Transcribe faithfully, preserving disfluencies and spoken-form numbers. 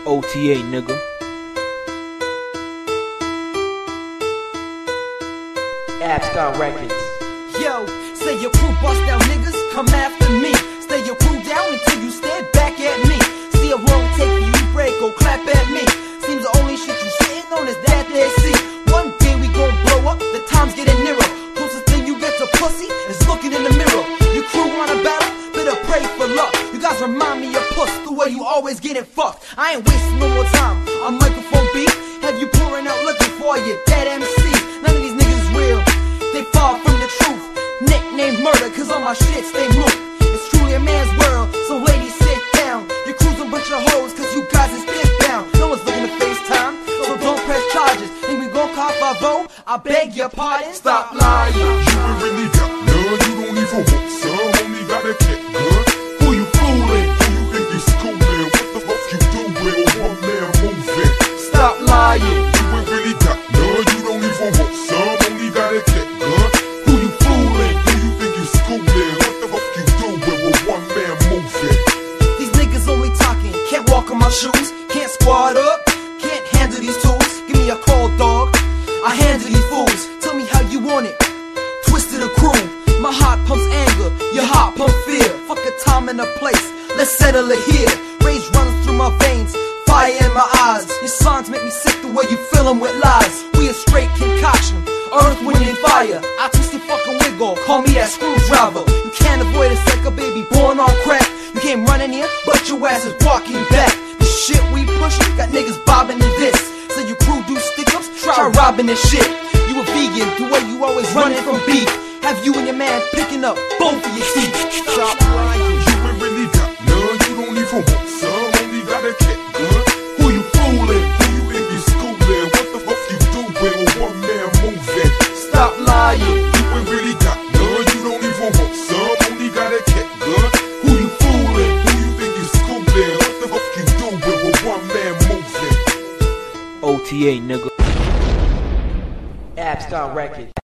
O T A, nigga. Abscon Records. Yo, say your crew bust out niggas, come after me. Stay your crew down until you stare back at me. See a wrong take you break, go clap at me. Seems the only shit you sitting on is that there seat. One day we gon' blow up, the time's getting nearer. Closest thing you get to pussy is looking in the mirror. Your crew wanna battle, better pray for luck. You guys remind me of puss, the way you always getting fucked. I ain't wasting no more time on microphone beat. Have you pouring out looking for your dead M Cs? None of these niggas real, they far from the truth. Nickname murder, cause all my shit stay moved. It's truly a man's world, so ladies sit down. Your crew's a bunch of hoes, cause you guys is dick down. No one's looking to FaceTime, so don't press charges. Think we gon' cop our vote? I beg your pardon. Stop lying, you ain't really got none. You don't even want some, only got a kick gun. Who you fooling? Who you think you schooling? What the fuck you doing? One man moving. Stop lying, you ain't really got none. You don't even want some, only got a kick gun. Who you fooling? Who you think you schooling? What the fuck you doing with one man moving? These niggas only talking, can't walk on my shoes, can't squat up, can't handle these tools. Give me a call, dog, I handle these fools. Tell me how you want it, twisted a crew. My heart pumps anger, your heart pumps fear. Fuck a time and a place, let's settle it here. Rage runs through my veins, fire in my eyes. Your songs make me sick the way you fill them with lies. We a straight concoction, earth, wind, and fire. I twist your fucking wig off, call me that screwdriver. You can't avoid us like a baby born on crack. You came running here, but your ass is walking back. The shit we push got niggas bobbing to this. So your crew do stick-ups, try robbing this shit. You a vegan, the way you always running from beef. Have you and your man picking up both of your teeth. Stop lying, you ain't really got none. You don't even want some, only got a kick gun. Who you fooling? Who you think you schooling? What the fuck you doing with one man moving? Stop lying, you ain't really got none. You don't even want some, only got a kick gun. Who you fooling? Who you think you schooling? What the fuck you doing with one man moving? O T A, nigga. Abscon Records.